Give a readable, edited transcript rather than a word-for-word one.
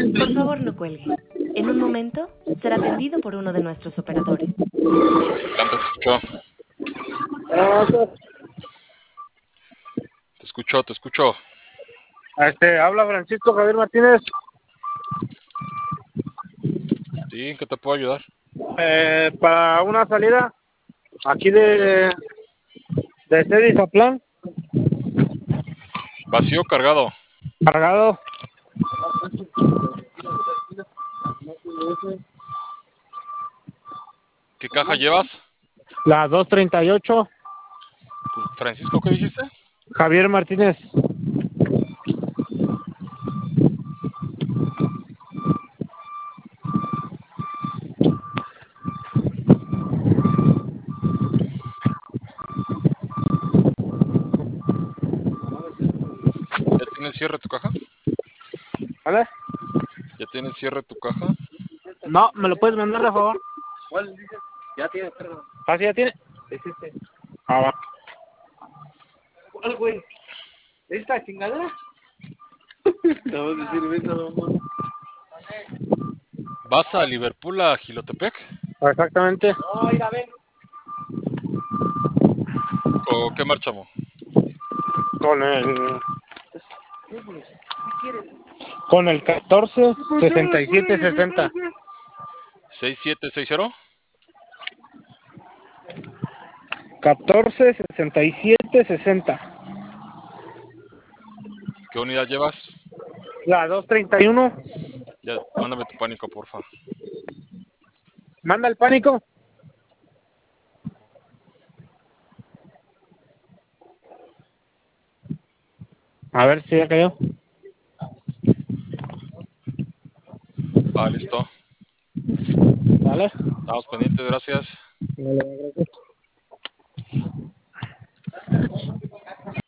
Por favor, no cuelgue. En un momento será atendido por uno de nuestros operadores. Te escucho. Te escucho. Habla Francisco Javier Martínez. Sí, ¿en qué te puedo ayudar? Para una salida aquí de Cedizatlán, ¿Vacío o cargado? cargado. ¿Qué caja llevas? La 238. Francisco, ¿qué dijiste? Javier Martínez. ¿Ya tienes cierre tu caja? ¿Vale? ¿Ya tienes cierre tu caja? No, ¿me lo puedes mandar, de favor? ¿Cuál dices? Ya tiene, perdón. ¿Ah, sí ya tiene? Es este. Ah, va. ¿Cuál, güey? ¿Esta chingadera? Vamos a decir eso, mamá. ¿Vas a Liverpool a Jilotepec? Exactamente. No, ir a ver. ¿O qué marchamos? Con el 14 67 60. 6760. 14 67 60. ¿Qué unidad llevas? La 231. Ya, mándame tu pánico, porfa. Manda el pánico. A ver si ya cayó. Ah, listo. Vale. Estamos pendientes, gracias. Vale, gracias.